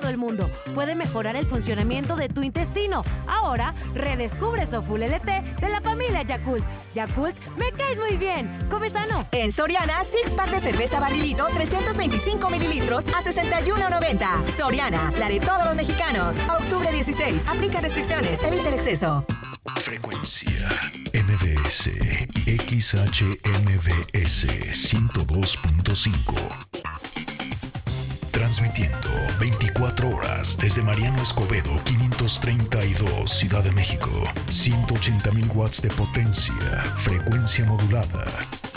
todo el mundo. Puede mejorar el funcionamiento de tu intestino. Ahora, redescubre Soful LT de la familia Yakult. Yakult, me caes muy bien. Come sano. En Soriana, six pack de cerveza Barrilito 325 mililitros a $61.90. Soriana, la de todos los mexicanos. A octubre 16. Aplica restricciones. Evita el exceso. Frecuencia MBS XHMBS 102.5. Transmitiendo 24 horas desde Mariano Escobedo 532, Ciudad de México. 180,000 watts de potencia. Frecuencia modulada.